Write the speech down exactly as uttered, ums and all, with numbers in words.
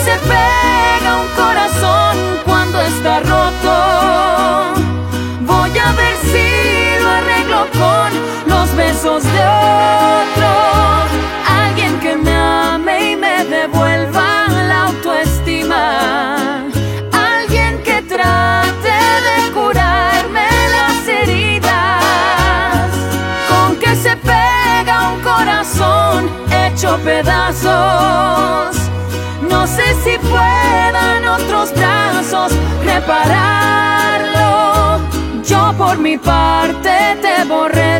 se pega un corazón cuando está roto. Voy a ver si lo arreglo con los besos de otro. Alguien que me ame y me devuelva la autoestima. Alguien que trate de curarme las heridas. Con que se pega un corazón hecho pedazos. No sé si puedan otros brazos repararlo. Yo por mi parte te borré